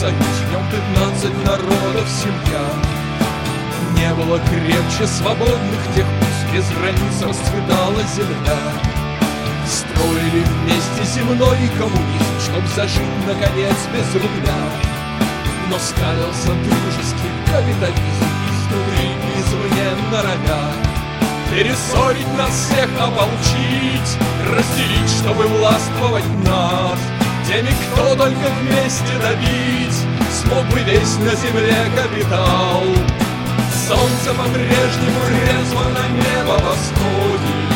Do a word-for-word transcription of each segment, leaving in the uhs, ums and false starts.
Союз, в нем пятнадцать народов семья. Не было крепче свободных тех уз, без границ расцветала земля. Строили вместе земной коммунизм, чтоб зажить, наконец, без рубля. Но скалился дружеский капитализм изнутри и извне норовя перессорить нас всех, ополчить, разделить, чтобы властвовать над теми, кто только вместе добить смог бы весь на земле капитал. Солнце по-прежнему резво на небо восходит,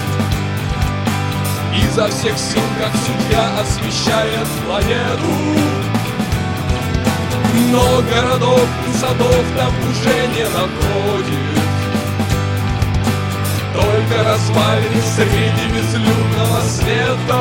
изо всех сил, как судья, освещает планету. Но городов и садов там уже не находит, только развалины среди безлюдного света.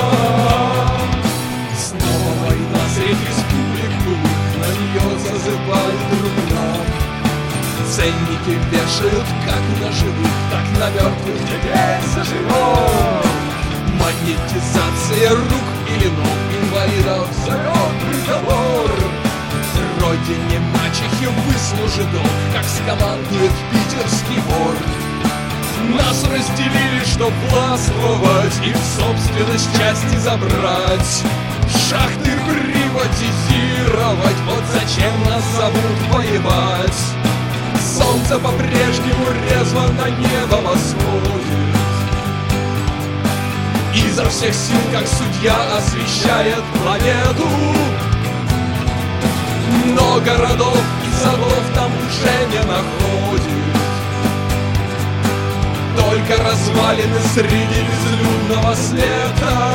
Снова война среди республик былых, на нее зазывают рубля. Ценники вешают как на живых, так на мертвых теперь заживет. Монетизация рук или ног инвалидов зовет приговор. Родине мачехи выслужи долг, как скомандует питерский вор. Нас разделили, чтоб властвовать и в собственность части забрать, шахты приватизировать. Вот зачем нас зовут воевать. Солнце по-прежнему резво на небо восходит, изо всех сил, как судья, освещает планету. Но городов и садов там уже не находит, только развалины среди безлюдного света.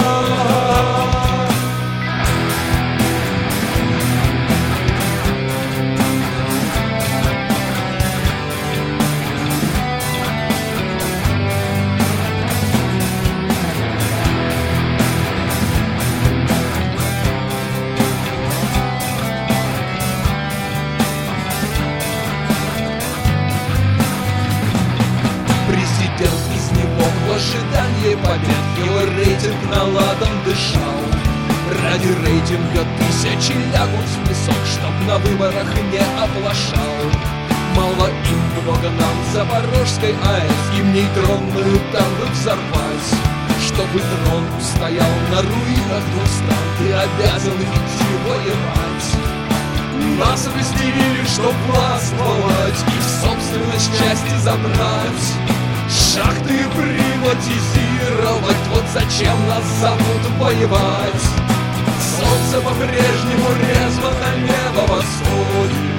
В ожидании побед его рейтинг наладом дышал. Ради рейтинга тысячи лягут в песок, чтоб на выборах не оплошал. Мало им много нам Запорожской АЭС, им нейтронную там бы взорвать. Чтобы трон устоял на руинах двух стран, ты обязан идти воевать. Нас разделили, чтоб властвовать и в собственность части забрать, шахты приватизировать. Вот зачем нас зовут воевать. Солнце по-прежнему резво на небо восходит,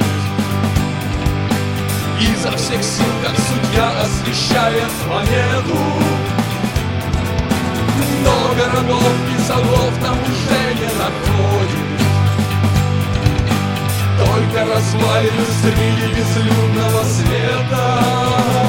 изо всех сил, как судья, освещает планету. Но городов и садов там уже не находит, только развалины среди безлюдного света.